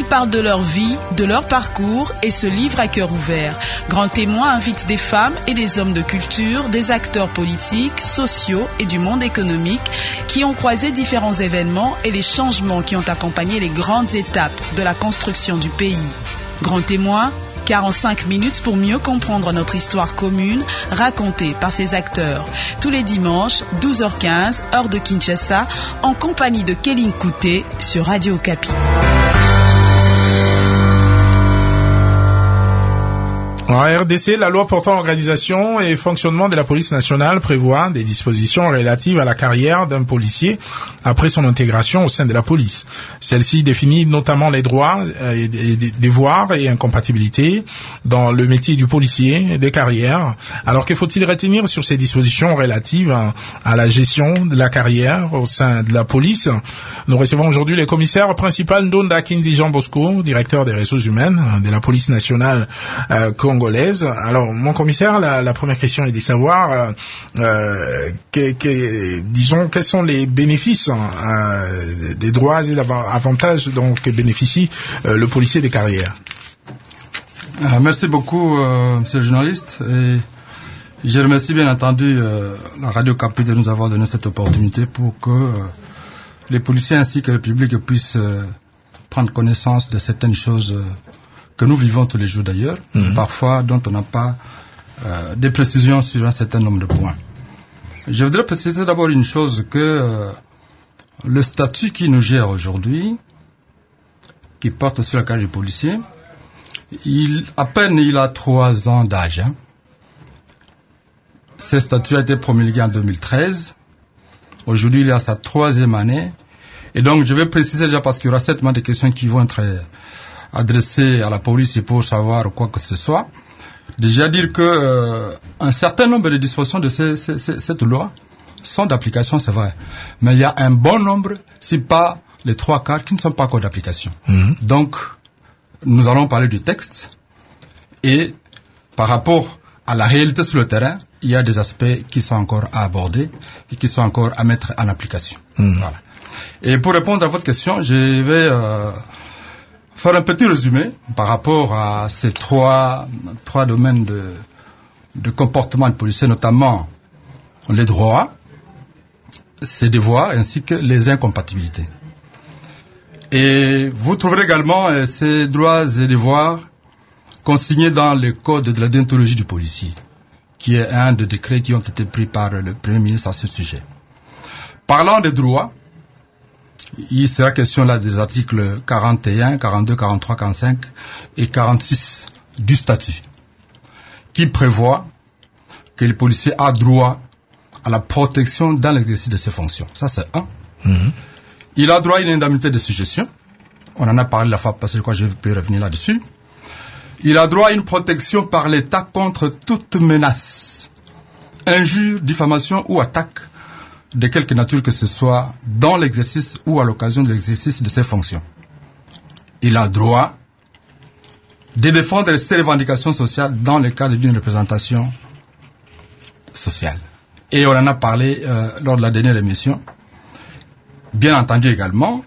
parlent de leur vie, de leur parcours et se livrent à cœur ouvert. Grand Témoin invite des femmes et des hommes de culture, des acteurs politiques, sociaux et du monde économique qui ont croisé différents événements et les changements qui ont accompagné les grandes étapes de la construction du pays. Grand Témoin, 45 minutes pour mieux comprendre notre histoire commune racontée par ces acteurs. Tous les dimanches, 12h15, heure de Kinshasa, en compagnie de Kéline Kouté sur Radio Okapi. En RDC, la loi portant organisation et fonctionnement de la police nationale prévoit des dispositions relatives à la carrière d'un policier après son intégration au sein de la police. Celle-ci définit notamment les droits et devoirs et incompatibilités dans le métier du policier de carrière. Alors que faut-il retenir sur ces dispositions relatives à la gestion de la carrière au sein de la police? Nous recevons aujourd'hui le commissaire principal Ndonda Kinzi Jean Bosco, directeur des ressources humaines de la police nationale congolaise. Alors, mon commissaire, la première question est de savoir, disons, quels sont les bénéfices des droits et avantages dont bénéficie le policier de carrière. Merci beaucoup, monsieur le journaliste. Et je remercie bien entendu la Radio Okapi de nous avoir donné cette opportunité pour que les policiers ainsi que le public puissent prendre connaissance de certaines choses que nous vivons tous les jours d'ailleurs, parfois dont on n'a pas des précisions sur un certain nombre de points. Je voudrais préciser d'abord une chose, que le statut qui nous gère aujourd'hui, qui porte sur la carrière du policier, il a 3 ans d'âge. Ce statut a été promulgué en 2013. Aujourd'hui, il est à sa 3e année. Et donc, je vais préciser déjà parce qu'il y aura certainement des questions qui vont être adressées à la police pour savoir quoi que ce soit. Déjà dire que un certain nombre de dispositions de cette loi sont d'application, c'est vrai. Mais il y a un bon nombre, si pas les 3/4, qui ne sont pas encore d'application. Donc, nous allons parler du texte. Et par rapport à la réalité sur le terrain, il y a des aspects qui sont encore à aborder et qui sont encore à mettre en application. Voilà. Et pour répondre à votre question, je vais faire un petit résumé par rapport à ces trois domaines de comportement de policier, notamment les droits, ses devoirs ainsi que les incompatibilités. Et vous trouverez également ces droits et devoirs consignés dans le code de la déontologie du policier, qui est un des décrets qui ont été pris par le Premier ministre à ce sujet. Parlant des droits, il sera question là des articles 41, 42, 43, 45 et 46 du statut, qui prévoit que le policier a droit à la protection dans l'exercice de ses fonctions. Ça, c'est un. Il a droit à une indemnité de suggestion. On en a parlé la fois passée, je crois que je peux revenir là-dessus. Il a droit à une protection par l'État contre toute menace, injure, diffamation ou attaque de quelque nature que ce soit dans l'exercice ou à l'occasion de l'exercice de ses fonctions. Il a droit de défendre ses revendications sociales dans le cadre d'une représentation sociale. Et on en a parlé lors de la dernière émission. Bien entendu également,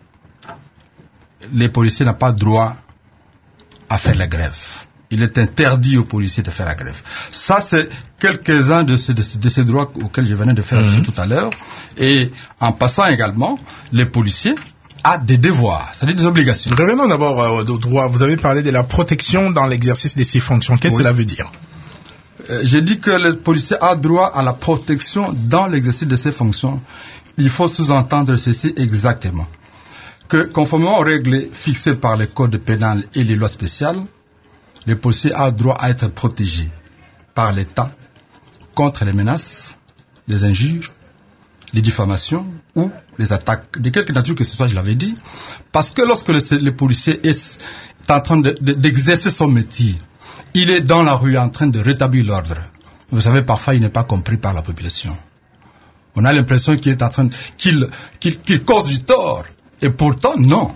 les policiers n'ont pas droit à faire la grève. Il est interdit aux policiers de faire la grève. Ça, c'est quelques-uns de ces droits auxquels je venais de faire allusion tout à l'heure. Et en passant également, les policiers ont des devoirs, c'est-à-dire des obligations. Revenons d'abord aux droits. Vous avez parlé de la protection dans l'exercice de ses fonctions. Qu'est-ce que cela veut dire? J'ai dit que le policier a droit à la protection dans l'exercice de ses fonctions. Il faut sous-entendre ceci exactement. Que conformément aux règles fixées par le code pénal et les lois spéciales, le policier a droit à être protégé par l'État contre les menaces, les injures, les diffamations ou les attaques de quelque nature que ce soit, je l'avais dit, parce que lorsque le policier est en train d'exercer son métier, il est dans la rue en train de rétablir l'ordre. Vous savez, parfois il n'est pas compris par la population. On a l'impression qu'il est en train qu'il cause du tort, et pourtant non.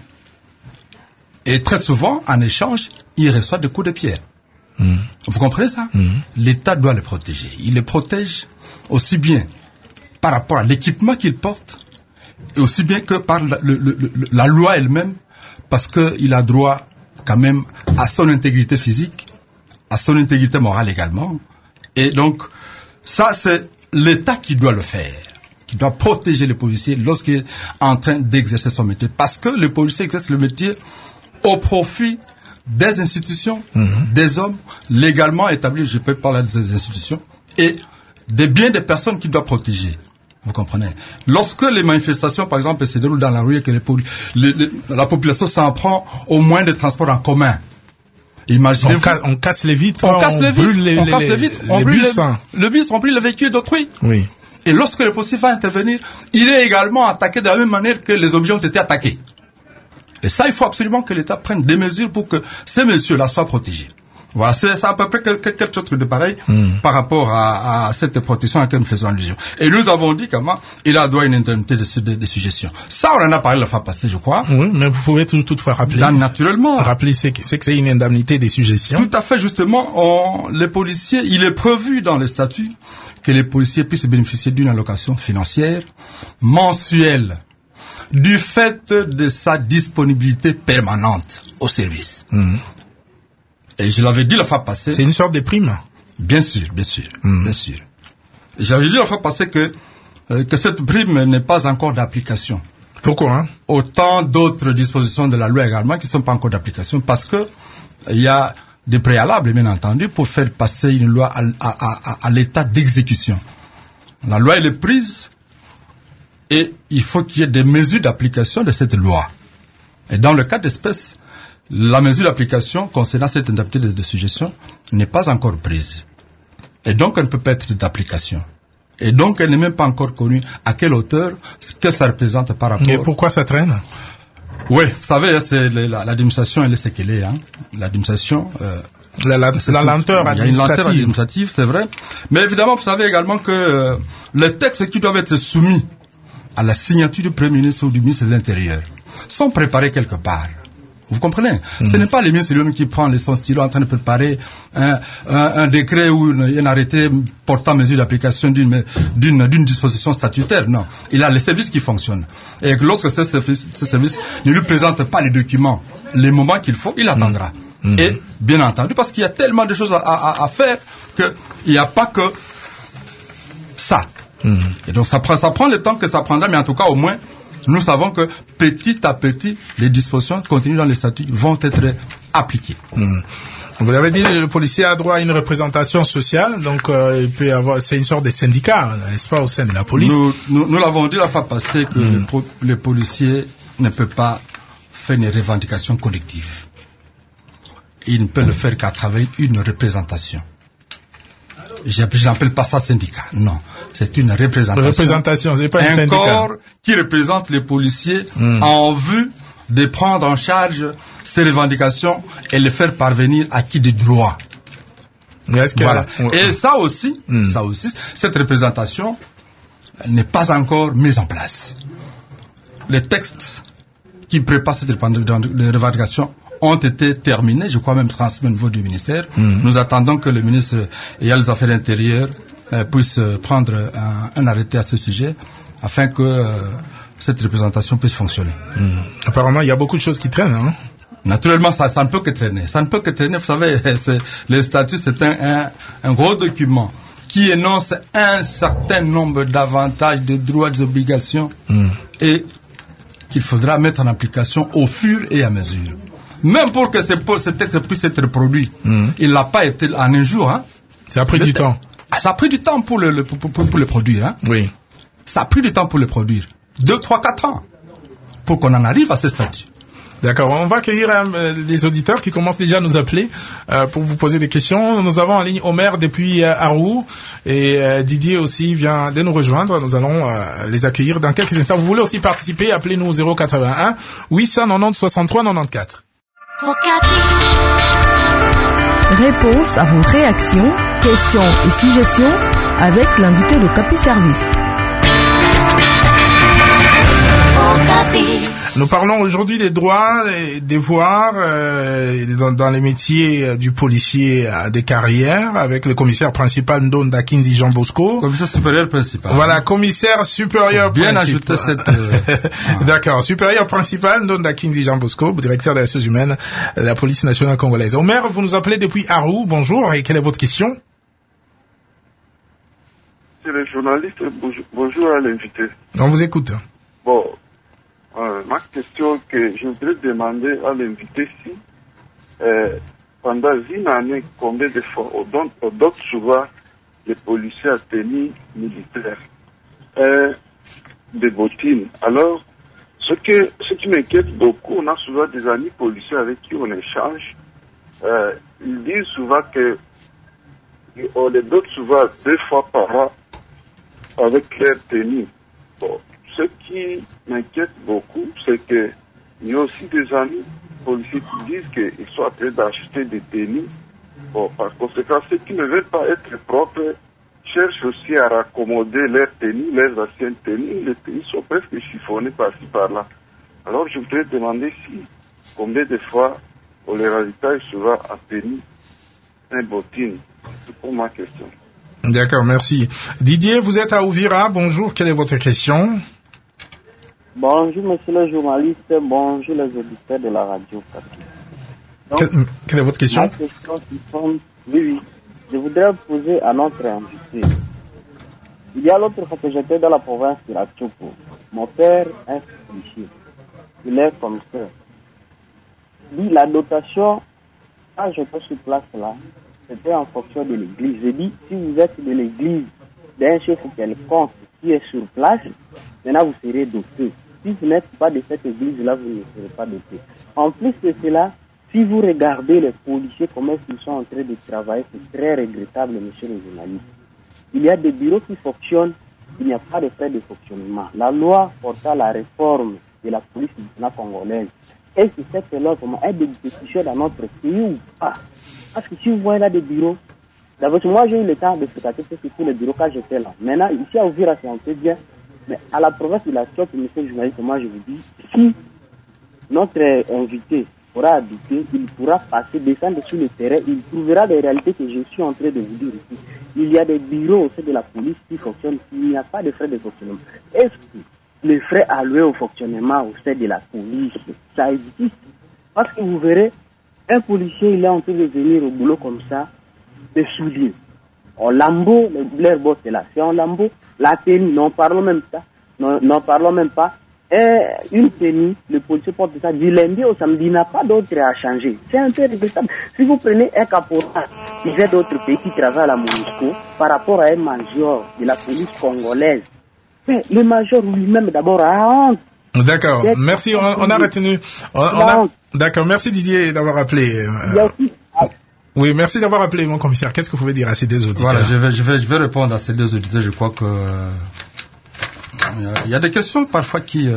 Et très souvent, en échange, il reçoit des coups de pierre. Vous comprenez ça? L'État doit le protéger. Il le protège aussi bien par rapport à l'équipement qu'il porte, et aussi bien que par la loi elle-même, parce qu'il a droit quand même à son intégrité physique, à son intégrité morale également. Et donc, ça, c'est l'État qui doit le faire, qui doit protéger le policier lorsqu'il est en train d'exercer son métier. Parce que le policier exerce le métier au profit des institutions, des hommes légalement établis, je peux parler des institutions, et des biens des personnes qu'il doit protéger. Vous comprenez? Lorsque les manifestations, par exemple, se déroulent dans la rue et que la population s'en prend aux moyens de transport en commun, imaginez-vous. On casse les vitres, on brûle les vitres, on brûle le bus, on brûle le véhicule d'autrui. Oui. Et lorsque le policier va intervenir, il est également attaqué de la même manière que les objets ont été attaqués. Et ça, il faut absolument que l'État prenne des mesures pour que ces messieurs-là soient protégés. Voilà, c'est à peu près quelque chose de pareil par rapport à cette protection à laquelle nous faisons allusion. Et nous avons dit comment il a droit à une indemnité de suggestion. Ça, on en a parlé la fois passée, je crois. Oui, mais vous pouvez toutefois rappeler. Naturellement. Rappeler c'est que c'est une indemnité des suggestions. Tout à fait, justement, les policiers, il est prévu dans les statuts que les policiers puissent bénéficier d'une allocation financière mensuelle du fait de sa disponibilité permanente au service. Et je l'avais dit la fois passée. C'est une sorte de prime. Bien sûr. Bien sûr. Et j'avais dit la fois passée que cette prime n'est pas encore d'application. Pourquoi? Autant d'autres dispositions de la loi également qui ne sont pas encore d'application parce que il y a des préalables, bien entendu, pour faire passer une loi à l'état d'exécution. La loi, elle est prise et il faut qu'il y ait des mesures d'application de cette loi. Et dans le cas d'espèce, la mesure d'application concernant cette indemnité de suggestion n'est pas encore prise. Et donc, elle ne peut pas être d'application. Et donc, elle n'est même pas encore connue à quelle hauteur, que ça représente par rapport... Et pourquoi ça traîne? Oui, vous savez, c'est l'administration, elle est ce qu'elle est. L'administration... La lenteur administrative. Il y a une lenteur administrative, c'est vrai. Mais évidemment, vous savez également que les textes qui doivent être soumis à la signature du Premier ministre ou du ministre de l'Intérieur sont préparés quelque part. Vous comprenez? Ce n'est pas le ministre lui-même qui prend son stylo en train de préparer un décret ou un arrêté portant mesure d'application d'une disposition statutaire. Non. Il a les services qui fonctionnent. Et que lorsque ces services ne lui présentent pas les documents, les moments qu'il faut, il attendra. Et bien entendu, parce qu'il y a tellement de choses à faire qu'il n'y a pas que ça. Et donc ça prend le temps que ça prendra, mais en tout cas au moins nous savons que petit à petit les dispositions contenues dans les statuts vont être appliquées. Vous avez dit que le policier a droit à une représentation sociale, donc il peut y avoir, c'est une sorte de syndicat, n'est-ce pas, au sein de la police? Nous l'avons dit la fois passée que le policier ne peut pas faire une revendication collective. Il ne peut le faire qu'à travers une représentation. Je n'appelle pas ça syndicat, non. C'est une représentation. C'est pas un syndicat. Un corps qui représente les policiers en vue de prendre en charge ces revendications et les faire parvenir à qui de droit. Voilà. Et ça aussi, cette représentation n'est pas encore mise en place. Les textes qui préparent cette revendication ont été terminés, je crois même transmis au niveau du ministère. Nous attendons que le ministre ayant les Affaires intérieures puisse prendre un arrêté à ce sujet afin que cette représentation puisse fonctionner. Apparemment, il y a beaucoup de choses qui traînent, hein? Naturellement, ça ne peut que traîner. Ça ne peut que traîner. Vous savez, le statut, c'est un gros document qui énonce un certain nombre d'avantages, de droits, des obligations et qu'il faudra mettre en application au fur et à mesure. Même pour que ce texte puisse être produit, il n'a pas été en un jour. Hein. Ça a pris du temps. Ça a pris du temps pour le produire. Hein. Oui. Ça a pris du temps pour le produire. 2, 3, 4 ans pour qu'on en arrive à ce statut. D'accord. On va accueillir les auditeurs qui commencent déjà à nous appeler pour vous poser des questions. Nous avons en ligne Omer depuis Arou et Didier aussi vient de nous rejoindre. Nous allons les accueillir dans quelques instants. Vous voulez aussi participer? Appelez-nous au 081 890 63 94. Réponse à vos réactions, questions et suggestions avec l'invité de Capi Service. Nous parlons aujourd'hui des droits et des devoirs dans les métiers du policier des carrières avec le commissaire principal Ndonda Kindi Jean Bosco. Commissaire supérieur principal. Voilà, commissaire supérieur bien principal. Bien ajouter cette... D'accord, supérieur principal Ndonda Kindi Jean Bosco, directeur des ressources humaines de la police nationale congolaise. Omer, vous nous appelez depuis Arou. Bonjour, et quelle est votre question? C'est le journaliste. Bonjour à l'invité. On vous écoute. Bon, ma question que je voudrais demander à l'invité si, pendant une année, combien de fois on donne souvent les policiers à tenue militaire des bottines. Alors, ce qui m'inquiète beaucoup, on a souvent des amis policiers avec qui on échange. Ils disent souvent que on les donne souvent 2 fois par an avec leur tenue. Bon, ce qui m'inquiète beaucoup, c'est que il y a aussi des amis policiers qui disent qu'ils sont en train d'acheter des tenues. Bon, par conséquent, ceux qui ne veulent pas être propres cherchent aussi à raccommoder leurs tenues, leurs anciennes tenues. Les tenues sont presque chiffonnées par-ci par-là. Alors, je voudrais demander combien de fois on les ravitaille souvent à tenue un bottine. C'est pour ma question. D'accord, merci. Didier, vous êtes à Ouvira. Bonjour, quelle est votre question? Bonjour, monsieur le journaliste. Bonjour, les auditeurs de la radio. Quelle est votre question? Ma question, oui. Je voudrais poser à notre invité. Il y a l'autre fois que j'étais dans la province de la Tchoukou. Mon père est policier. Il est commissaire. Dit la dotation, quand j'étais sur place là, c'était en fonction de l'église. Je dis, si vous êtes de l'église d'un chef quelconque qui est sur place, maintenant vous serez doté. Si vous n'êtes pas de cette église-là, vous ne serez pas doté. En plus de cela, si vous regardez les policiers, comment ils sont en train de travailler, c'est très regrettable, monsieur le journaliste. Il y a des bureaux qui fonctionnent, il n'y a pas de frais de fonctionnement. La loi portant la réforme de la police nationale congolaise, est-ce que cette loi est d'exécution dans notre pays ou pas? Parce que si vous voyez là des bureaux, d'abord, moi j'ai eu le temps de fréquenter tous les bureaux quand j'étais là. Maintenant, ici à Ouvira, c'est un peu bien, mais à la province de la Tchoukou, monsieur le journaliste, moi je vous dis, si notre invité pourra habiter, il pourra passer, descendre sur le terrain, il trouvera des réalités que je suis en train de vous dire ici. Il y a des bureaux au sein de la police qui fonctionnent, il n'y a pas de frais de fonctionnement. Est-ce que les frais alloués au fonctionnement au sein de la police, ça existe? Parce que vous verrez, un policier, il est en train de venir au boulot comme ça, des souliers. En lambeau, leur botte est là, c'est en lambeau. La tenue, n'en parlons même pas. Et une tenue, le policier porte ça du lundi au samedi, il n'a pas d'autre à changer. C'est un peu regrettable. Si vous prenez un caporal qui vient d'autres pays qui travaille à la MONUSCO, par rapport à un major de la police congolaise, le major lui-même d'abord a honte. D'accord, merci, on a retenu. D'accord, merci Didier d'avoir appelé. Oui, merci d'avoir appelé mon commissaire. Qu'est-ce que vous pouvez dire à ces deux auditeurs? Voilà, je vais répondre à ces deux auditeurs. Je crois que il y a des questions parfois qui,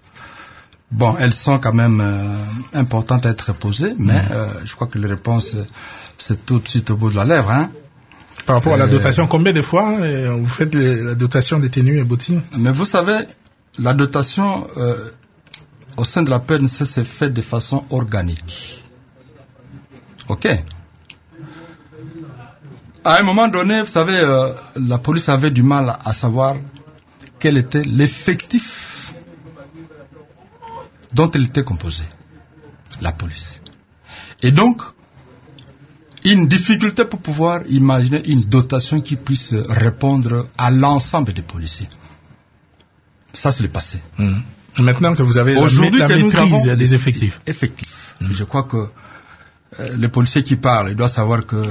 elles sont quand même importantes à être posées, mais je crois que les réponses c'est tout de suite au bout de la lèvre, hein. Par rapport à la dotation, combien de fois vous faites la dotation des tenues et bottines? Mais vous savez, la dotation au sein de la PNC c'est fait de façon organique. Ok. À un moment donné, vous savez, la police avait du mal à savoir quel était l'effectif dont elle était composée, la police. Et donc, une difficulté pour pouvoir imaginer une dotation qui puisse répondre à l'ensemble des policiers. Ça, c'est le passé. Maintenant que vous avez la maîtrise des effectifs. Je crois que les policiers qui parlent, ils doivent savoir que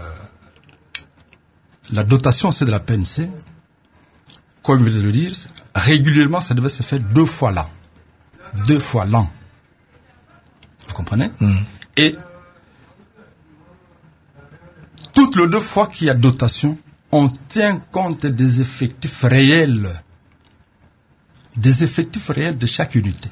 la dotation, c'est de la PNC. Comme je viens de le dire, régulièrement, ça devait se faire 2 fois l'an. 2 fois l'an. Vous comprenez? Et toutes les 2 fois qu'il y a dotation, on tient compte des effectifs réels. Des effectifs réels de chaque unité.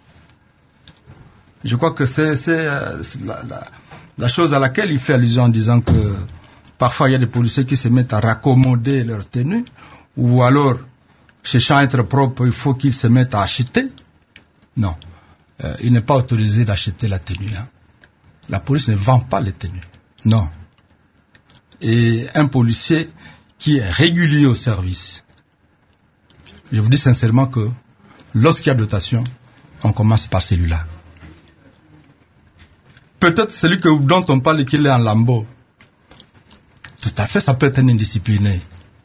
Je crois que c'est la chose à laquelle il fait allusion en disant que parfois il y a des policiers qui se mettent à raccommoder leur tenue, ou alors, cherchant à être propre, il faut qu'ils se mettent à acheter. Non. il n'est pas autorisé d'acheter la tenue. Hein. La police ne vend pas les tenues. Non. Et un policier qui est régulier au service, je vous dis sincèrement que lorsqu'il y a dotation, on commence par celui-là. Peut-être celui dont on parle qu'il est en lambeau. Tout à fait, ça peut être un indiscipliné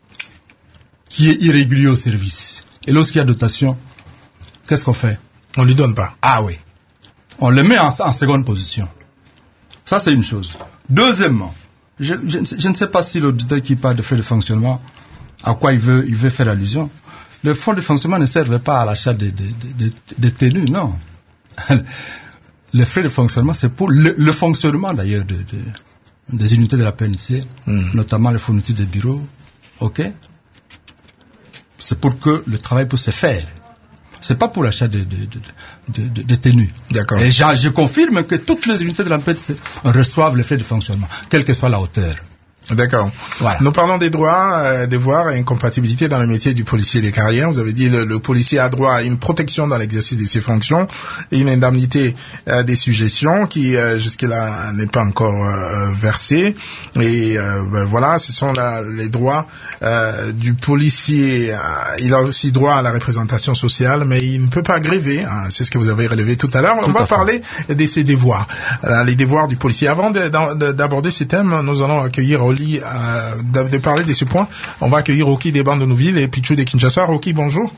qui est irrégulier au service. Et lorsqu'il y a dotation, qu'est-ce qu'on fait? On lui donne pas. Ah oui. On le met en seconde position. Ça, c'est une chose. Deuxièmement, je ne sais pas si l'auditeur qui parle de frais de fonctionnement, à quoi il veut faire allusion. Le fonds de fonctionnement ne servait pas à l'achat des tenues, non. Les frais de fonctionnement, c'est pour le fonctionnement d'ailleurs des unités de la PNC, notamment les fournitures de bureaux. Ok? C'est pour que le travail puisse se faire. C'est pas pour l'achat de tenues. D'accord. Et je confirme que toutes les unités de la PNC reçoivent les frais de fonctionnement, quelle que soit la hauteur. D'accord. Voilà. Nous parlons des droits, devoirs et incompatibilités dans le métier du policier des carrières. Vous avez dit le policier a droit à une protection dans l'exercice de ses fonctions et une indemnité des suggestions qui jusque-là n'est pas encore versée. Et voilà, ce sont les droits du policier. Il a aussi droit à la représentation sociale, mais il ne peut pas gréver. Hein, c'est ce que vous avez relevé tout à l'heure. On va parler de ses devoirs, les devoirs du policier. Avant d'aborder ces thèmes, nous allons accueillir de parler de ce point, on va accueillir Rocky des bandes de Nouville et Pichou de Kinshasa. Rocky, bonjour.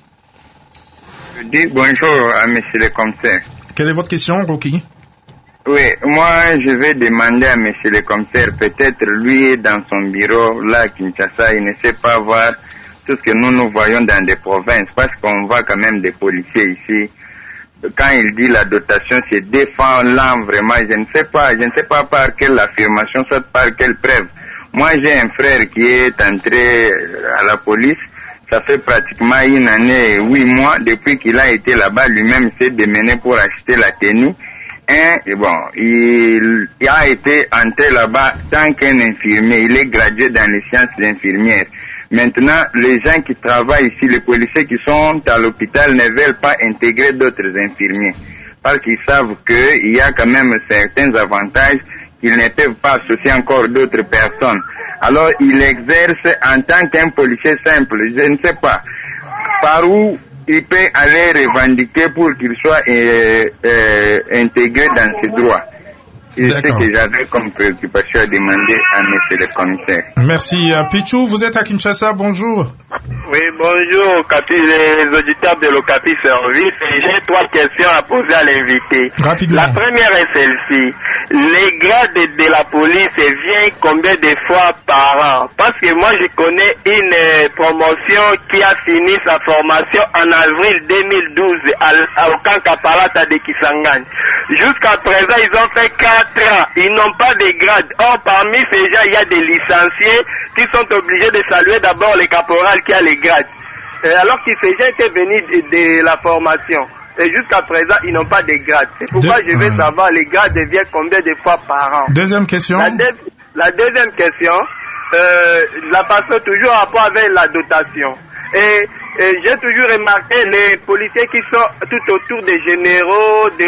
Je dis bonjour à monsieur le commissaire. Quelle est votre question, Rocky? Oui, moi je vais demander à monsieur le commissaire, peut-être lui dans son bureau là à Kinshasa, il ne sait pas voir tout ce que nous voyons dans des provinces, parce qu'on voit quand même des policiers ici. Quand il dit la dotation, c'est défendant vraiment, je ne sais pas par quelle affirmation, soit par quelle preuve. Moi, j'ai un frère qui est entré à la police. Ça fait pratiquement 1 année et 8 mois depuis qu'il a été là-bas. Lui-même s'est démené pour acheter la tenue. Et bon, il a été entré là-bas tant qu'un infirmier. Il est gradué dans les sciences infirmières. Maintenant, les gens qui travaillent ici, les policiers qui sont à l'hôpital ne veulent pas intégrer d'autres infirmiers. Parce qu'ils savent qu'il y a quand même certains avantages qu'ils ne peuvent pas associer encore d'autres personnes. Alors, il exerce en tant qu'un policier simple. Je ne sais pas par où il peut aller revendiquer pour qu'il soit intégré dans ses droits. C'est ce que j'avais comme préoccupation à demander à monsieur le commissaire. Merci. Pichou, vous êtes à Kinshasa, bonjour. Oui, bonjour, les auditeurs de l'Ocapi Service. J'ai 3 questions à poser à l'invité. Rapidement. La première est celle-ci. Les grades de la police viennent combien de fois par an? Parce que moi, je connais une promotion qui a fini sa formation en avril 2012 au camp Kapalata de Kisangani. Jusqu'à présent, ils ont fait 4 ans. Ils n'ont pas de grade. Or, parmi ces gens, il y a des licenciés qui sont obligés de saluer d'abord le caporal qui a les grades. Alors que ces gens étaient venus de la formation. Et jusqu'à présent, ils n'ont pas de grade. C'est pourquoi je veux savoir les grades deviennent combien de fois par an. Deuxième question. La deuxième question, la passe toujours en rapport avec la dotation. Et j'ai toujours remarqué les policiers qui sont tout autour des généraux, des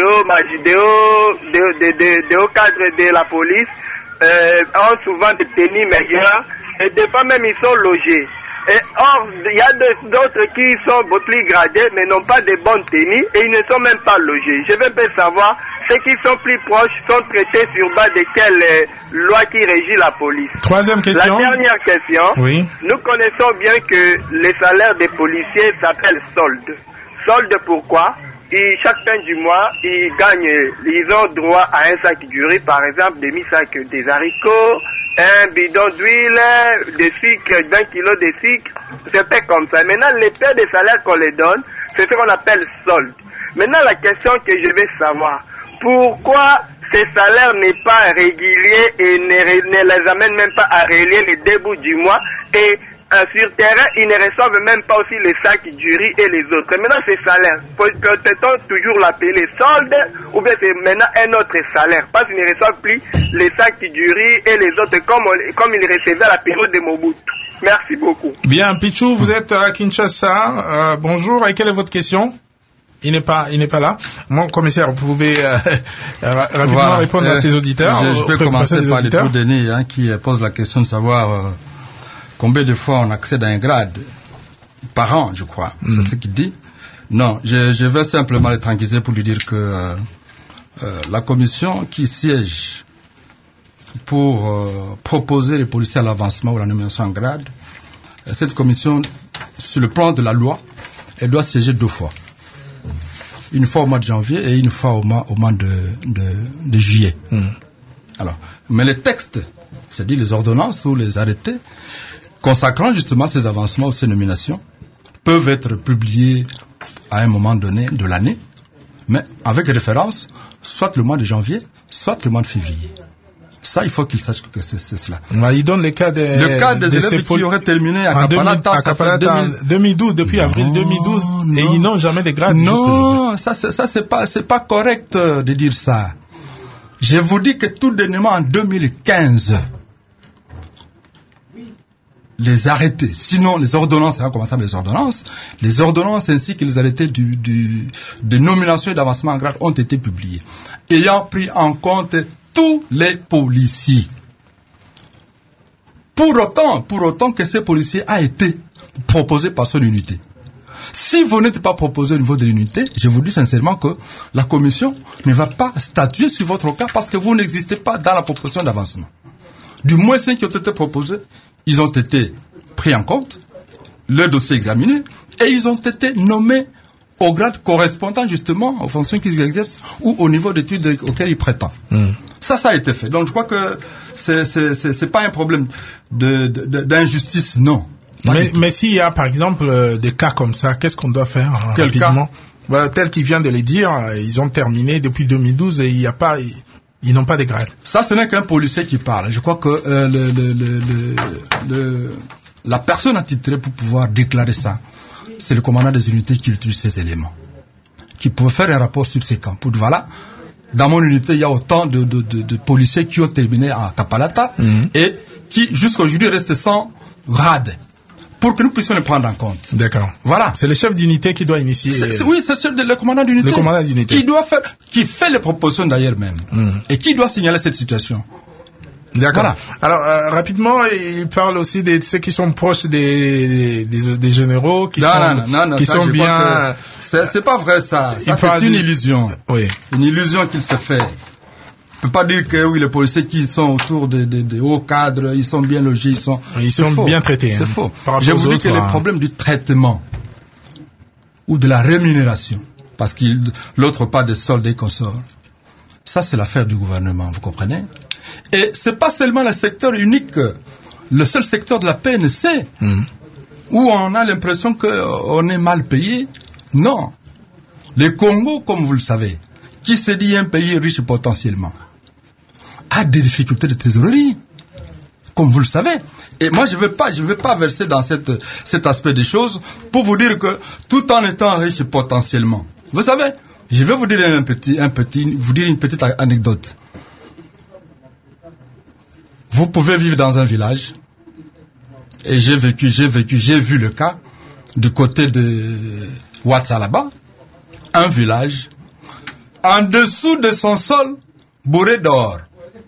hauts cadres de la police, ont souvent des tenues meilleures, et des fois même ils sont logés. Et or, il y a d'autres qui sont plus gradés, mais n'ont pas de bonnes tenues, et ils ne sont même pas logés. Je veux bien savoir, ceux qui sont plus proches sont traités sur base de quelle loi qui régit la police. Troisième question. La dernière question. Oui. Nous connaissons bien que les salaires des policiers s'appellent solde. Solde pourquoi? Chaque fin du mois, ils ont droit à un sac du riz, par exemple, demi-sac des haricots, un bidon d'huile, des sucres, 20 kilos de sucre, c'est fait comme ça. Maintenant, les paires de salaires qu'on les donne, c'est ce qu'on appelle solde. Maintenant, la question que je vais savoir, pourquoi ces salaires n'est pas réguliers et ne les amènent même pas à relier les 2 bouts du mois, et sur terrain, ils ne reçoivent même pas aussi les sacs du riz et les autres. Maintenant, ces salaires, peut-on toujours l'appeler solde, ou bien c'est maintenant un autre salaire, parce qu'ils ne reçoivent plus les sacs du riz et les autres comme ils recevaient à la période de Mobutu. Merci beaucoup. Bien, Pichou, vous êtes à Kinshasa. Bonjour, et quelle est votre question? Il n'est pas là. Mon commissaire, vous pouvez rapidement répondre à ces auditeurs. Je peux commencer par les tout derniers qui posent la question de savoir combien de fois on accède à un grade par an, je crois. C'est ce qu'il dit. Non, je vais simplement le tranquilliser pour lui dire que la commission qui siège pour proposer les policiers à l'avancement ou la nomination en grade, cette commission, sur le plan de la loi, elle doit siéger 2 fois. Une fois au mois de janvier et une fois au mois de juillet. Alors, mais les textes, c'est-à-dire les ordonnances ou les arrêtés, consacrant justement ces avancements ou ces nominations, peuvent être publiés à un moment donné de l'année, mais avec référence, soit le mois de janvier, soit le mois de février. Ça, il faut qu'il sache que c'est cela. Il donne le cas des élèves qui auraient terminé à Kapalata en 2012, depuis avril 2012, et ils n'ont jamais de grade. Non, ça c'est pas correct de dire ça. Je vous dis que tout dernièrement en 2015, les arrêtés, sinon les ordonnances, on va commencer avec les ordonnances ainsi que les arrêtés de nomination et d'avancement en grade ont été publiés, ayant pris en compte tous les policiers. Pour autant que ce policier a été proposé par son unité. Si vous n'êtes pas proposé au niveau de l'unité, je vous dis sincèrement que la commission ne va pas statuer sur votre cas parce que vous n'existez pas dans la proposition d'avancement. Du moins, ceux qui ont été proposés, ils ont été pris en compte, leur dossier examiné, et ils ont été nommés au grade correspondant justement aux fonctions qu'ils exercent ou au niveau d'études auxquelles ils prétendent. Ça a été fait. Donc je crois que c'est pas un problème d'injustice, non. Mais s'il y a par exemple des cas comme ça, qu'est-ce qu'on doit faire rapidement? Voilà, tel qu'il vient de les dire, ils ont terminé depuis 2012 et ils n'ont pas de grade. Ça, ce n'est qu'un policier qui parle. Je crois que la personne attitrée pour pouvoir déclarer ça, c'est le commandant des unités qui utilise ces éléments, qui peut faire un rapport subséquent. Pour dire, voilà, dans mon unité, il y a autant de policiers qui ont terminé à Kapalata et qui, jusqu'à aujourd'hui, restent sans grade, pour que nous puissions les prendre en compte. D'accord. Voilà. C'est le chef d'unité qui doit initier. Oui, c'est le commandant d'unité. Le commandant d'unité. Qui fait les propositions d'ailleurs même. Et qui doit signaler cette situation. D'accord. Voilà. Alors, rapidement, il parle aussi de ceux qui sont proches des généraux, qui sont bien... C'est pas vrai ça. Ça, c'est une illusion. Oui. Une illusion qu'il se fait. On peut pas dire que oui, les policiers qui sont autour des hauts cadres, ils sont bien logés, ils sont bien traités. C'est faux. Je vous dis que les problèmes du traitement ou de la rémunération, parce que l'autre part des soldes et consorts, ça c'est l'affaire du gouvernement, vous comprenez? Et c'est pas seulement le secteur unique, le seul secteur de la PNC, où on a l'impression qu'on est mal payé. Non. Le Congo, comme vous le savez, qui se dit un pays riche potentiellement, a des difficultés de trésorerie, comme vous le savez. Et moi, je vais pas verser dans cet aspect des choses pour vous dire que tout en étant riche potentiellement, vous savez, je vais vous dire une petite anecdote. Vous pouvez vivre dans un village, et j'ai vu le cas du côté de Ouatsalaba, un village, en dessous de son sol, bourré d'or.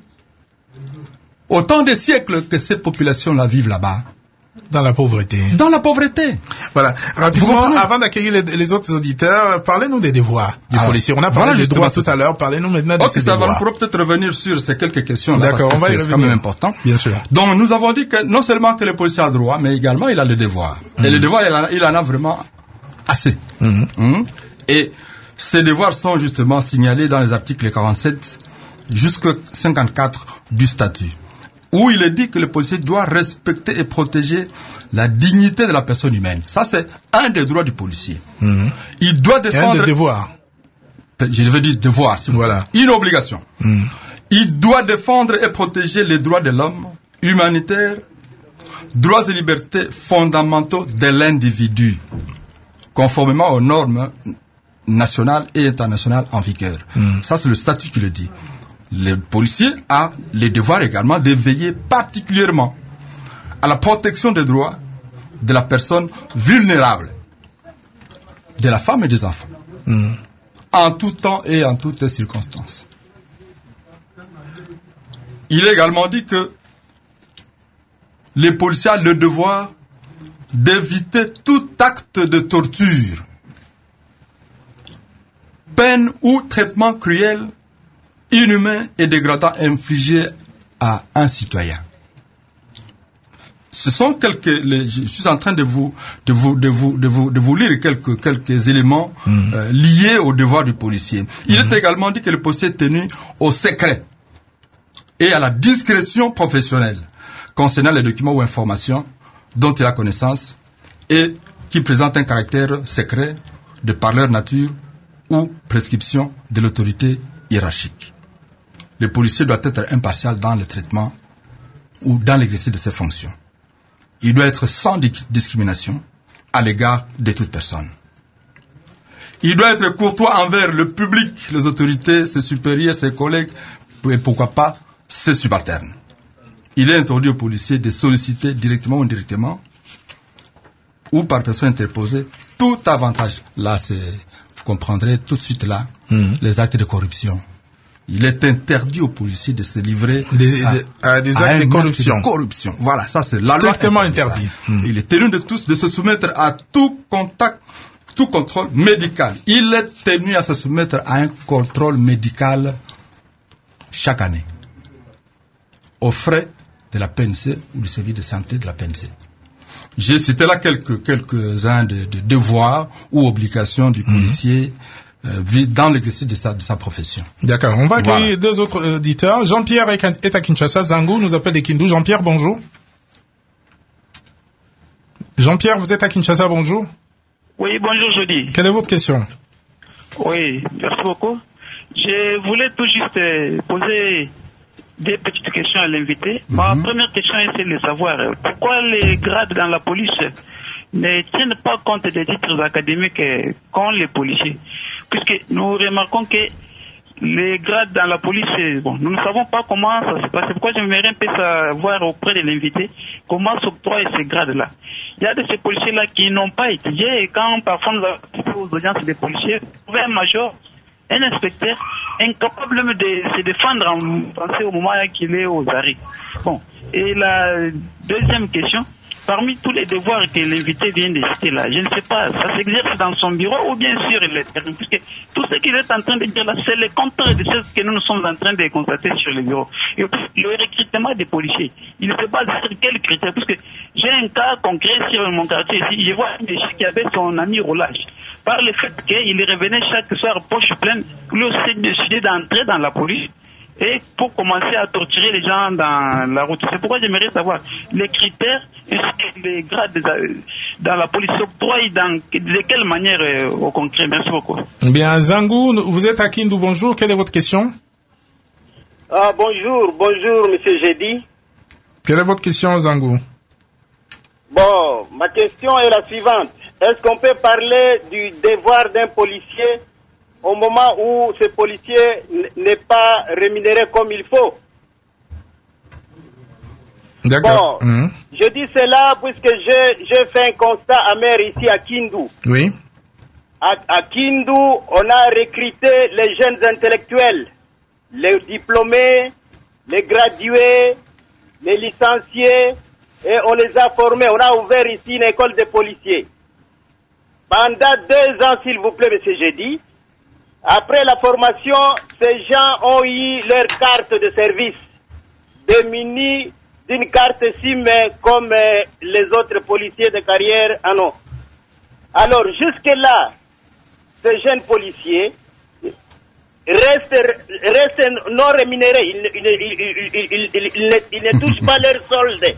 Autant de siècles que ces populations-là vivent là-bas. Dans la pauvreté. Dans la pauvreté. Voilà. Rapidement, avant d'accueillir les autres auditeurs, parlez-nous des devoirs du policier. On a parlé des droits tout à l'heure. Parlez-nous maintenant de ces devoirs. On pourra peut-être revenir sur ces quelques questions-là. D'accord, on va y revenir. C'est quand même important. Bien sûr. Donc, nous avons dit que non seulement que le policier a droit, mais également il a le devoir. Et le devoir, il en a vraiment assez. Et ces devoirs sont justement signalés dans les articles 47 jusqu'à 54 du statut, où il est dit que le policier doit respecter et protéger la dignité de la personne humaine. Ça, c'est un des droits du policier. Il doit défendre... un des devoirs. Je veux dire devoir. Voilà. Une obligation. Il doit défendre et protéger les droits de l'homme, humanitaires, droits et libertés fondamentaux de l'individu, conformément aux normes nationales et internationales en vigueur. Ça, c'est le statut qui le dit. Le policier a le devoir également de veiller particulièrement à la protection des droits de la personne vulnérable, de la femme et des enfants. en tout temps et en toutes circonstances. Il est également dit que les policiers ont le devoir d'éviter tout acte de torture, peine ou traitement cruel, inhumain et dégradant infligé à un citoyen. Ce sont je suis en train de vous lire quelques éléments liés au devoir du policier. Il est également dit que le policier est tenu au secret et à la discrétion professionnelle concernant les documents ou informations dont il a connaissance et qui présentent un caractère secret de par leur nature ou prescription de l'autorité hiérarchique. Le policier doit être impartial dans le traitement ou dans l'exercice de ses fonctions. Il doit être sans discrimination à l'égard de toute personne. Il doit être courtois envers le public, les autorités, ses supérieurs, ses collègues, et pourquoi pas ses subalternes. Il est interdit aux policiers de solliciter directement ou indirectement ou par personne interposée tout avantage. Là, vous comprendrez tout de suite là, les actes de corruption. Il est interdit aux policiers de se livrer à des actes de corruption. Voilà, ça c'est la loi. Strictement interdit. Il est tenu de tous de se soumettre à tout contact, tout contrôle médical. Il est tenu à se soumettre à un contrôle médical chaque année, aux frais de la PNC ou du service de santé de la PNC. J'ai cité là quelques-uns de devoirs ou obligations du policier dans l'exercice de sa profession. D'accord. On va accueillir deux autres auditeurs. Jean-Pierre est à Kinshasa. Zango nous appelle de Kindu. Jean-Pierre, bonjour. Jean-Pierre, vous êtes à Kinshasa, bonjour. Oui, bonjour, Jody. Quelle est votre question? Oui, merci beaucoup. Je voulais tout juste poser des petites questions à l'invité. Ma première question est de savoir pourquoi les grades dans la police ne tiennent pas compte des titres académiques qu'ont les policiers. Puisque nous remarquons que les grades dans la police, nous ne savons pas comment ça se passe. C'est pourquoi j'aimerais un peu savoir auprès de l'invité comment s'octroient ces grades-là. Il y a de ces policiers-là qui n'ont pas étudié et quand parfois nous avons aux audiences des policiers, un major, un inspecteur, incapable de se défendre en français au moment qu'il est aux arrêts. Bon. Et la deuxième question, parmi tous les devoirs que l'invité vient de citer là, je ne sais pas, ça s'exerce dans son bureau ou bien sur le terrain, puisque tout ce qu'il est en train de dire là, c'est le contraire de ce que nous sommes en train de constater sur le bureau. Et le recrutement des policiers, il se base sur quels critères? Puisque j'ai un cas concret sur mon quartier ici, je vois un monsieur qui avait son ami Roulage. Par le fait qu'il revenait chaque soir poche pleine, lui aussi décidé d'entrer dans la police et pour commencer à torturer les gens dans la route. C'est pourquoi j'aimerais savoir les critères et les grades dans la police s'octroient de quelle manière au concret. Merci beaucoup. Bien, Zangou, vous êtes à Kindu, bonjour. Quelle est votre question? Bonjour, monsieur Jedi. Quelle est votre question, Zangou? Bon, ma question est la suivante. Est-ce qu'on peut parler du devoir d'un policier au moment où ce policier n'est pas rémunéré comme il faut? D'accord. Bon, je dis cela puisque j'ai fait un constat amer ici à Kindu. Oui. À Kindu, on a recruté les jeunes intellectuels, les diplômés, les gradués, les licenciés, et on les a formés. On a ouvert ici une école de policiers. Pendant 2 ans, s'il vous plaît, monsieur Jedi, après la formation, ces gens ont eu leur carte de service, démunis d'une carte SIM comme les autres policiers de carrière en ont. Alors, jusque-là, ces jeunes policiers restent non rémunérés. Ils ne touchent pas leur solde.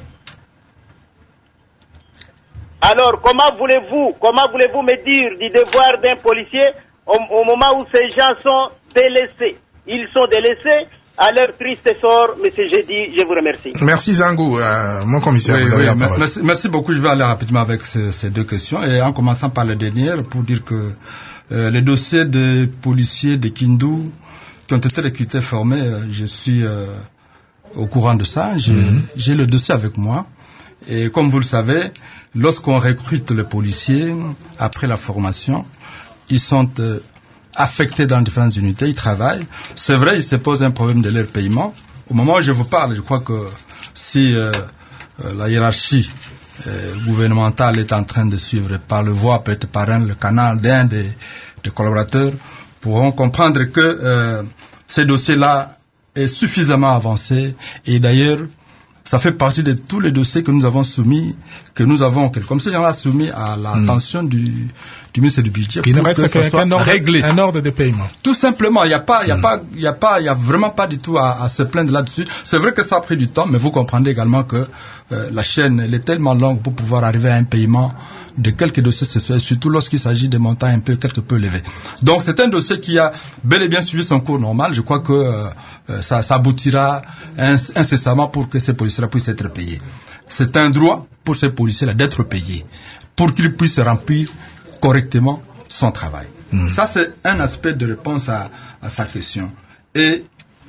Alors, comment voulez-vous me dire du devoir d'un policier au moment où ces gens sont délaissés? Ils sont délaissés à leur triste sort, monsieur Jedi, je vous remercie. Merci Zangou, mon commissaire, vous avez la parole. Merci beaucoup, je vais aller rapidement avec ces deux questions, et en commençant par la dernière, pour dire que les dossiers des policiers de Kindu qui ont été recrutés, formés, je suis au courant de ça, j'ai le dossier avec moi, et comme vous le savez, lorsqu'on recrute les policiers, après la formation, ils sont affectés dans différentes unités, ils travaillent. C'est vrai, il se pose un problème de leur paiement. Au moment où je vous parle, je crois que si la hiérarchie gouvernementale est en train de suivre par le voie, peut-être par le canal d'un des collaborateurs, pourront comprendre que ce dossier-là est suffisamment avancé. Et d'ailleurs, ça fait partie de tous les dossiers que nous avons soumis, comme ces gens-là soumis à l'attention du ministère du Budget. Il ne reste qu'un ordre de paiement. Tout simplement, il y a vraiment pas du tout à se plaindre là-dessus. C'est vrai que ça a pris du temps, mais vous comprenez également que la chaîne, elle est tellement longue pour pouvoir arriver à un paiement de quelques dossiers sexuels, surtout lorsqu'il s'agit de montants quelque peu élevés. Donc c'est un dossier qui a bel et bien suivi son cours normal. Je crois que ça aboutira incessamment pour que ces policiers-là puissent être payés. C'est un droit pour ces policiers-là d'être payés, pour qu'ils puissent remplir correctement son travail. Ça, c'est un aspect de réponse à sa question. Et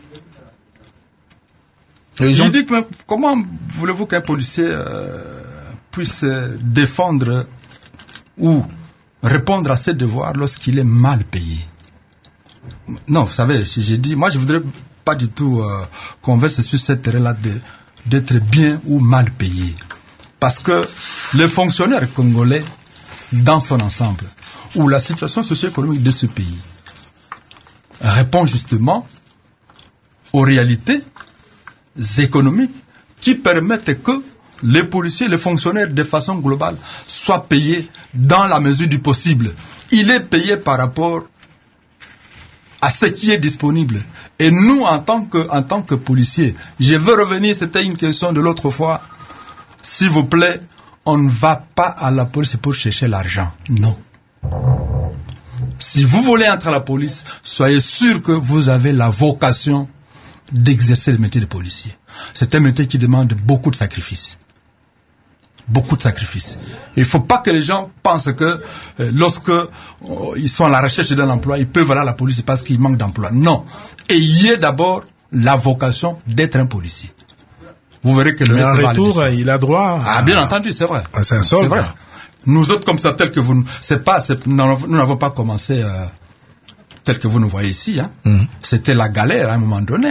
je dis que comment voulez-vous qu'un policier puisse défendre ou répondre à ses devoirs lorsqu'il est mal payé? Non, vous savez, si j'ai dit, moi je voudrais pas du tout qu'on verse sur cette terrain-là d'être bien ou mal payé. Parce que les fonctionnaires congolais, dans son ensemble, ou la situation socio-économique de ce pays, répond justement aux réalités économiques qui permettent que les policiers, les fonctionnaires, de façon globale, soient payés dans la mesure du possible. Il est payé par rapport à ce qui est disponible. Et nous, en tant que policiers, je veux revenir, c'était une question de l'autre fois. S'il vous plaît, on ne va pas à la police pour chercher l'argent. Non. Si vous voulez entrer à la police, soyez sûr que vous avez la vocation d'exercer le métier de policier. C'est un métier qui demande beaucoup de sacrifices. Beaucoup de sacrifices. Il ne faut pas que les gens pensent que lorsque ils sont à la recherche d'un emploi, ils peuvent aller à la police parce qu'ils manquent d'emploi. Non. Ayez d'abord la vocation d'être un policier. Vous verrez que le mais en retour, il a droit. Bien entendu, c'est vrai. C'est un solde. C'est vrai. Nous autres, comme ça, tel que vous, nous n'avons pas commencé tel que vous nous voyez ici. C'était la galère à un moment donné,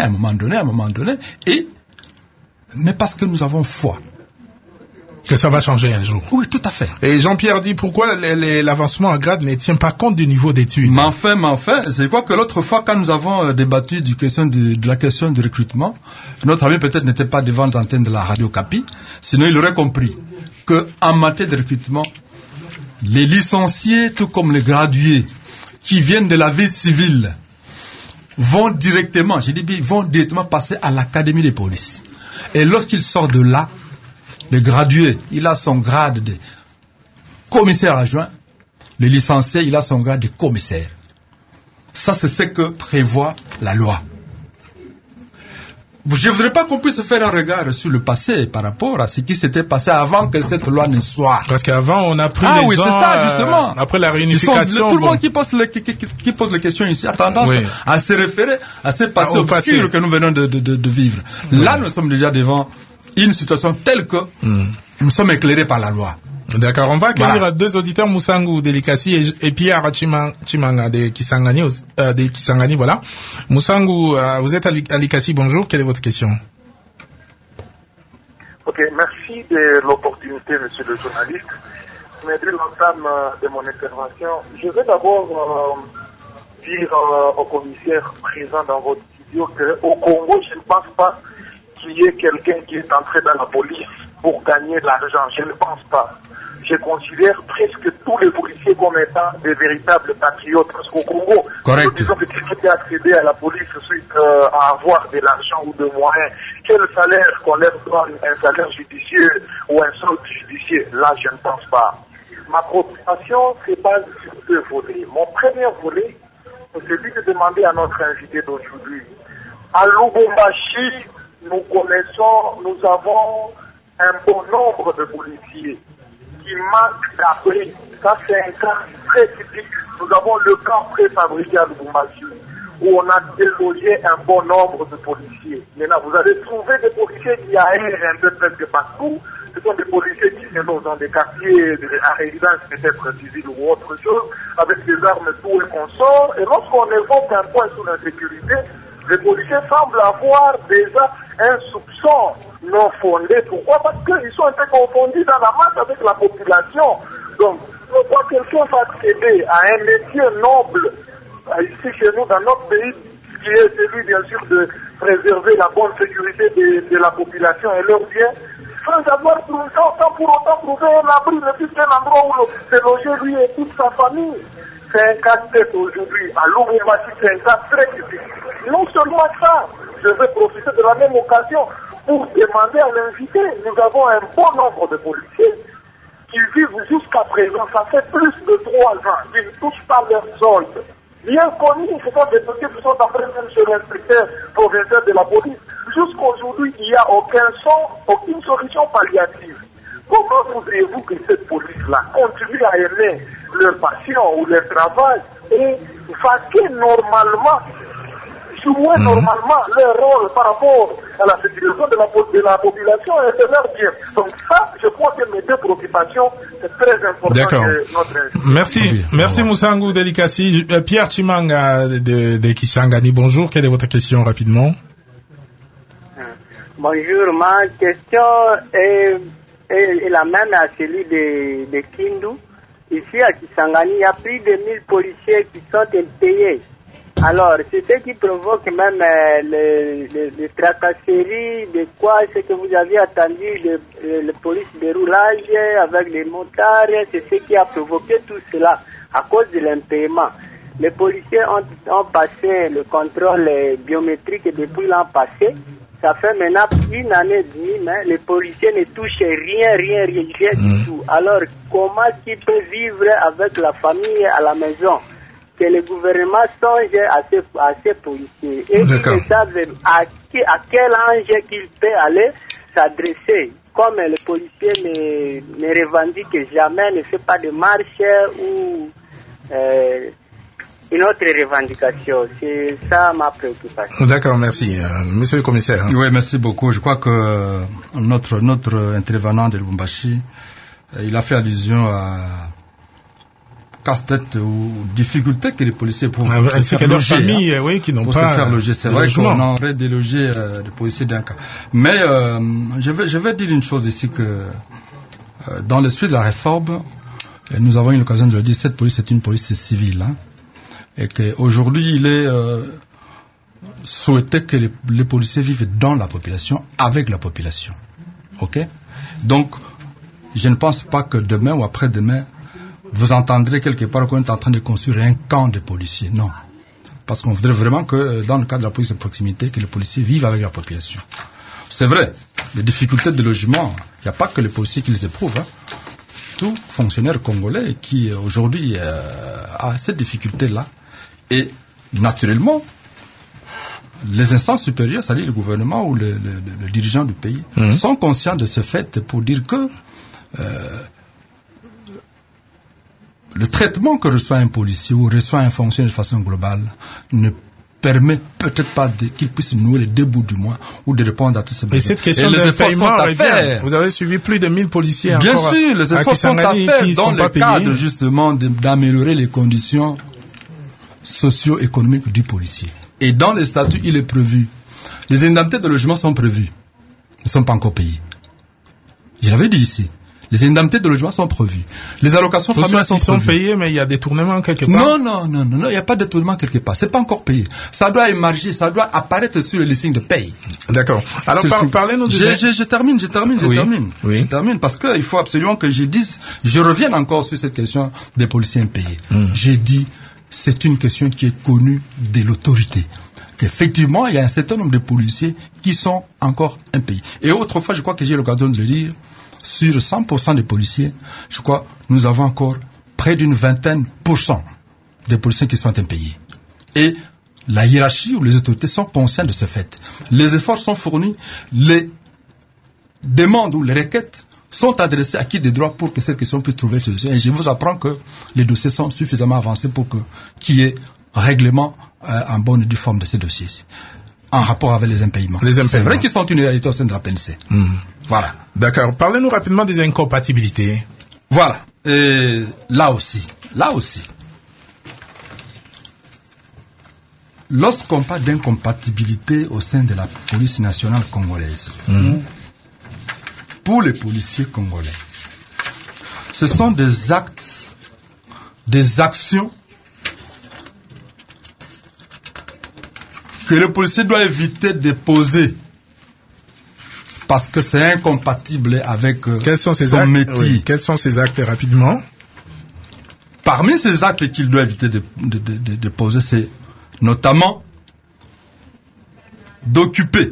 mais parce que nous avons foi. Que ça va changer un jour. Oui, tout à fait. Et Jean-Pierre dit pourquoi l'avancement en grade ne tient pas compte du niveau d'études. Mais enfin, c'est quoi que l'autre fois, quand nous avons débattu de la question du recrutement, notre ami peut-être n'était pas devant l'antenne de la radio Capi, sinon il aurait compris que en matière de recrutement, les licenciés, tout comme les gradués, qui viennent de la vie civile, vont directement passer à l'académie des polices. Et lorsqu'ils sortent de là, le gradué, il a son grade de commissaire adjoint. Le licencié, il a son grade de commissaire. Ça, c'est ce que prévoit la loi. Je ne voudrais pas qu'on puisse faire un regard sur le passé par rapport à ce qui s'était passé avant que cette loi ne soit. Parce qu'avant, on a pris les oui, gens... c'est ça, justement. Après la réunification... Tout le monde qui pose les questions ici a tendance à se référer à ce passé obscur que nous venons de vivre. Là, nous sommes déjà devant une situation telle que nous sommes éclairés par la loi. D'accord, on va accueillir deux auditeurs, Moussangu de Likasi et Pierre Chimanga de Kisangani, voilà. Moussangu, vous êtes à Likasi, bonjour, quelle est votre question? Ok, merci de l'opportunité, monsieur le journaliste. Mais dès l'entame de mon intervention, je vais d'abord dire au commissaire présent dans votre studio qu'au Congo, je ne pense pas qu'il y ait quelqu'un qui est entré dans la police pour gagner de l'argent. Je ne pense pas. Je considère presque tous les policiers comme étant des véritables patriotes. Parce qu'au Congo, nous disons que quelqu'un qui a accédé à la police suite à avoir de l'argent ou de moyens, quel salaire qu'on leur donne, un salaire judicieux ou un solde judicieux, là je ne pense pas. Ma préoccupation se base sur deux volets. Mon premier volet, c'est celui de demander à notre invité d'aujourd'hui. À Lubumbashi, nous avons un bon nombre de policiers qui manquent d'abri. Ça, c'est un cas très typique. Nous avons le camp préfabriqué à Lubumbashi, où on a délogé un bon nombre de policiers. Maintenant, vous allez trouver des policiers qui aèrent un peu presque partout. Ce sont des policiers qui sont dans des quartiers à résidence peut-être civile ou autre chose, avec des armes tout et consorts. Et lorsqu'on évoque un point sur l'insécurité, les policiers semblent avoir déjà un soupçon non fondé. Pourquoi? Parce qu'ils sont un peu confondus dans la masse avec la population. Donc, pourquoi quelqu'un va accéder à un métier noble ici chez nous, dans notre pays, qui est celui bien sûr de préserver la bonne sécurité de la population et leurs biens, sans avoir sans pour autant trouver un abri, ne plus qu'un endroit où se loger lui et toute sa famille. C'est un casse-tête aujourd'hui. À Lubumbashi, c'est un cas très difficile. Non seulement ça, je vais profiter de la même occasion pour demander à l'invité. Nous avons un bon nombre de policiers qui vivent jusqu'à présent, ça fait plus de 3 ans, ils ne touchent pas leur solde. Bien connus, ce sont des dossiers qui sont après même chez l'inspecteur provincial de la police. Jusqu'aujourd'hui, il n'y a aucune solution palliative. Comment voudriez-vous que cette police-là continue à aimer leur passion ou leur travail et vaquer normalement, jouer normalement leur rôle par rapport à la sécurité de la population et de leur bien. Donc ça, je crois que mes deux préoccupations, c'est très important. D'accord. Merci. Merci Mousangou Delikassi. Pierre Chimanga de Kisangani, bonjour. Quelle est votre question rapidement? Bonjour, ma question est la même à celui de Kindu. Ici à Kisangani, il y a plus de 1000 policiers qui sont impayés. Alors, c'est ce qui provoque même les tracasseries, de quoi ce que vous avez attendu, le police de roulage avec les motards, c'est ce qui a provoqué tout cela à cause de l'impayement. Les policiers ont passé le contrôle biométrique depuis l'an passé. Ça fait maintenant 1 année et demie, mais les policiers ne touchent rien du tout. Alors, comment ils peuvent vivre avec la famille à la maison? Que le gouvernement songe à ces policiers et qu'ils savent à quel ange qu'il peut aller s'adresser. Comme le policier ne revendique jamais, ne fait pas de marche ou une autre revendication. C'est ça ma préoccupation. D'accord, merci. Monsieur le commissaire. Oui, merci beaucoup. Je crois que notre intervenant de Lubumbashi, il a fait allusion à casse-tête ou difficultés que les policiers peuvent se faire loger. Familles, oui, qui n'ont pas se faire loger. C'est vrai qu'on aurait délogé les policiers d'un cas. Mais je vais dire une chose ici que dans l'esprit de la réforme, nous avons eu l'occasion de le dire, cette police est une police civile, hein, et qu'aujourd'hui il est souhaité que les policiers vivent dans la population, avec la population. Ok? Donc, je ne pense pas que demain ou après-demain vous entendrez quelque part qu'on est en train de construire un camp de policiers. Non. Parce qu'on voudrait vraiment que, dans le cadre de la police de proximité, que les policiers vivent avec la population. C'est vrai, les difficultés de logement, il n'y a pas que les policiers qui les éprouvent. Hein. Tout fonctionnaire congolais qui, aujourd'hui, a cette difficulté-là. Et, naturellement, les instances supérieures, c'est-à-dire le gouvernement ou le dirigeant du pays, sont conscients de ce fait pour dire que le traitement que reçoit un policier ou reçoit un fonctionnaire de façon globale ne permet peut-être pas qu'il puisse nouer les 2 bouts du mois ou de répondre à tous ces besoins. Et cette question de paiement revient. Vous avez suivi plus de 1000 policiers bien encore sûr, les efforts sont à faire dans le cadre justement d'améliorer les conditions socio-économiques du policier. Et dans les statuts, il est prévu. Les indemnités de logement sont prévues. Ne sont pas encore payées. Je l'avais dit ici. Les indemnités de logement sont prévues. Les allocations familiales sont payées, mais il y a détournement quelque part. Non, il n'y a pas de détournement quelque part. C'est pas encore payé. Ça doit émerger, ça doit apparaître sur le listing de paye. D'accord. Alors, parlez-nous de... Je termine parce qu'il faut absolument que je revienne encore sur cette question des policiers impayés. J'ai dit, c'est une question qui est connue de l'autorité. Qu'effectivement, il y a un certain nombre de policiers qui sont encore impayés. Et autrefois, je crois que j'ai eu l'occasion de le dire, sur 100% des policiers, je crois, nous avons encore près d'une 20% des policiers qui sont impayés. Et la hiérarchie ou les autorités sont conscientes de ce fait. Les efforts sont fournis, les demandes ou les requêtes sont adressées à qui de droit pour que cette question puisse trouver solution. Et je vous apprends que les dossiers sont suffisamment avancés pour qu'il y ait règlement en bonne et due forme de ces dossiers en rapport avec les impayements. C'est vrai qu'ils sont une réalité au sein de la PNC. Voilà. D'accord. Parlez-nous rapidement des incompatibilités. Voilà. Et là aussi, lorsqu'on parle d'incompatibilité au sein de la police nationale congolaise, pour les policiers congolais, ce sont des actes, des actions que le policier doit éviter de poser parce que c'est incompatible avec son métier. Oui. Quels sont ces actes rapidement? Parmi ces actes qu'il doit éviter de poser, c'est notamment d'occuper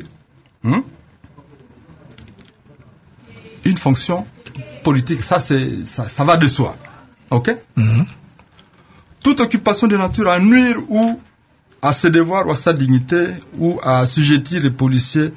une fonction politique. Ça va de soi. Ok? Toute occupation de nature à nuire ou à ses devoirs ou à sa dignité ou à assujettir les policiers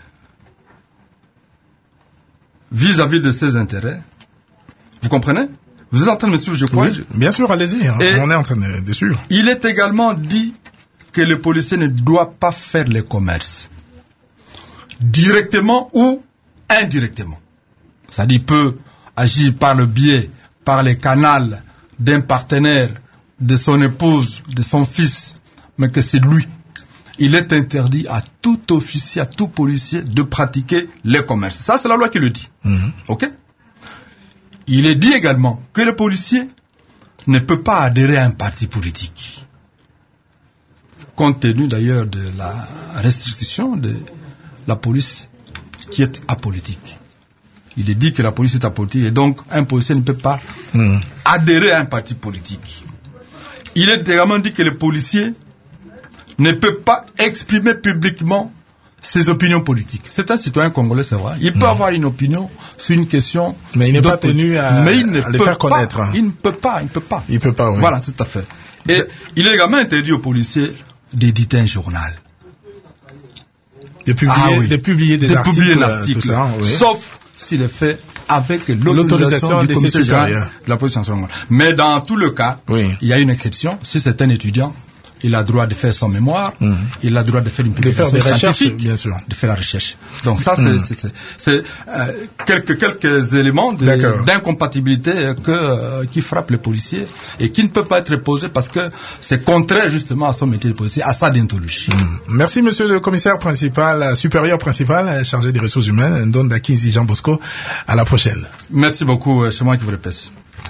vis-à-vis de ses intérêts. Vous comprenez? Vous êtes en train de me suivre, je crois. Oui, bien sûr, allez-y. On est en train de suivre. Il est également dit que le policier ne doit pas faire le commerce. Directement ou indirectement. C'est-à-dire, il peut agir par le biais, par les canaux d'un partenaire, de son épouse, de son fils, mais que c'est lui. Il est interdit à tout officier, à tout policier de pratiquer le commerce. Ça, c'est la loi qui le dit. Ok? Il est dit également que le policier ne peut pas adhérer à un parti politique. Compte tenu d'ailleurs de la restriction de la police qui est apolitique. Il est dit que la police est apolitique et donc un policier ne peut pas adhérer à un parti politique. Il est également dit que le policier ne peut pas exprimer publiquement ses opinions politiques. C'est un citoyen congolais, c'est vrai. Il peut avoir une opinion sur une question. Mais il n'est pas tenu à les faire connaître. Il ne peut pas. Il peut pas, oui. Voilà, tout à fait. Et il est également interdit aux policiers d'éditer un journal. De publier des articles, tout ça, oui. Sauf s'il est fait avec l'autorisation du commissaire général de la police nationale. Mais dans tout le cas, il y a une exception. Si c'est un étudiant, il a droit de faire son mémoire, il a droit de faire une publication scientifique, bien sûr, de faire la recherche. Donc ça, c'est quelques éléments d'incompatibilité qui frappent les policiers et qui ne peuvent pas être posés parce que c'est contraire justement à son métier de policier, à sa déontologie. Merci monsieur le commissaire principal, supérieur principal, chargé des ressources humaines, Ndonda Kinzi Jean Bosco. À la prochaine. Merci beaucoup, c'est moi qui vous remercie.